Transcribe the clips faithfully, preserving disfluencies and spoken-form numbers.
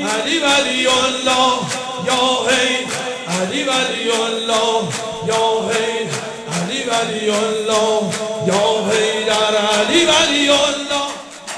علی ولی الله یا هی علی ولی الله یا هی علی ولی الله یا هی در علی ولی الله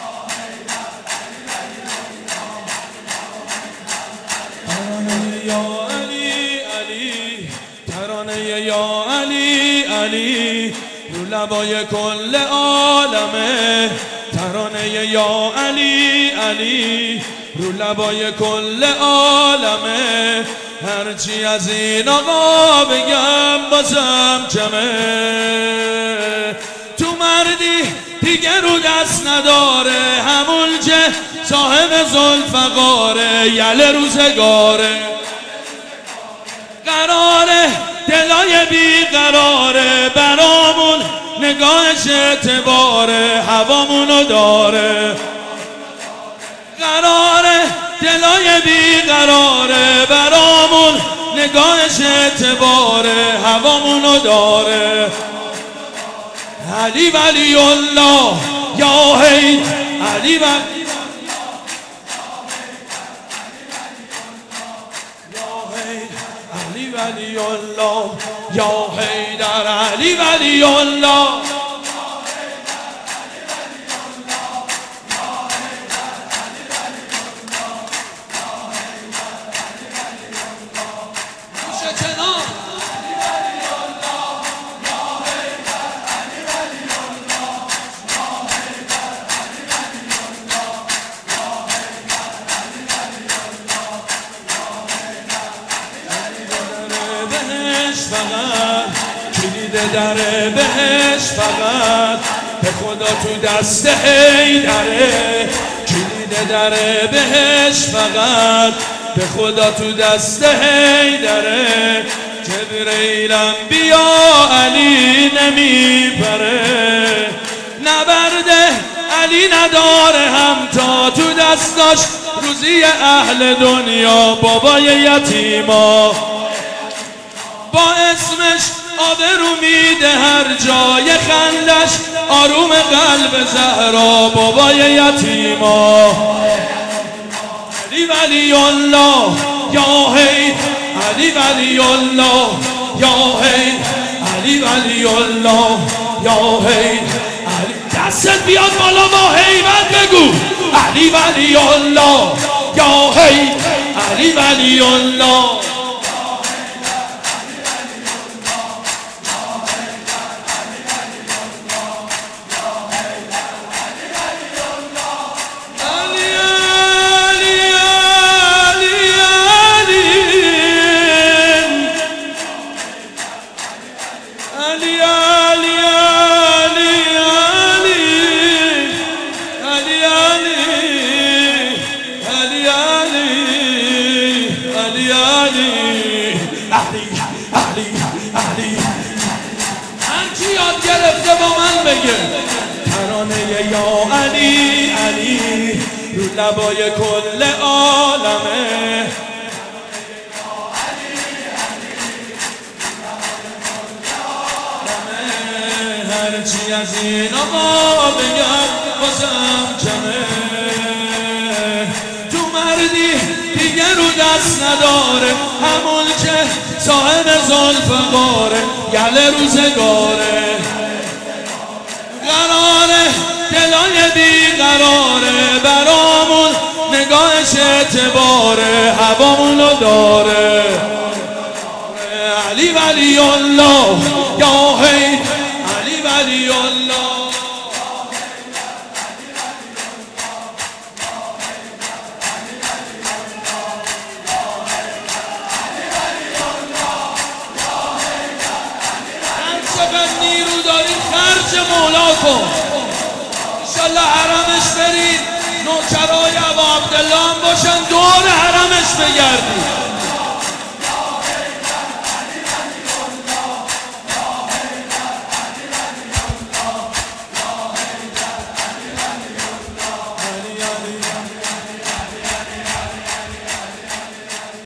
یا علی علی ترانه یا علی علی رو لبای کل عالمه ترانه یا علی علی رو لبای کل عالمه هرچی از این آقا بگم بازم کمه تو مردی دیگه رو دست نداره همون که صاحب ذوالفقاره یله روزگاره قراره دلای بیقراره برامون نگاهش اعتباره هوامونو داره قراره دلای بیقراره برامون نگاهش اعتباره هوامونو داره علی ولی الله یا هی علی ولی علی ولی الله یا حیدر علی ولی الله فقط کلید در بهش فقط به خدا تو دست حیدره کلید در بهش فقط به خدا تو دست حیدره جبریلم بیا علی نمیبره نبرده علی نداره همتا تو دستاش روزی اهل دنیا بابای یتیما با اسمش آبرو میده هر جای خندش آروم قلب زهرا بابای یتیما علی ولی الله یا هی علی ولی الله یا هی علی ولی الله یا هی دستت بیاد بالا با هیبت بگو علی ولی الله یا هی علی ولی الله هرچی یاد گرفته با من بگه ترانه یا علی علی رو لبای کل عالمه هرچی از این آقا بگم بازم کمه تو مردی دیگه رو دست نداره همون که صاحب ذوالفقاره یله روزگاره قراره دلای بیقراره برامون نگاهش اعتباره هوامونو داره علی ولی الله یا هی علی ولی الله نیرو داری خرج مولا کن انشالله حرمش برید نوکرای ابا عبدالله هم باشن دور حرمش بگردید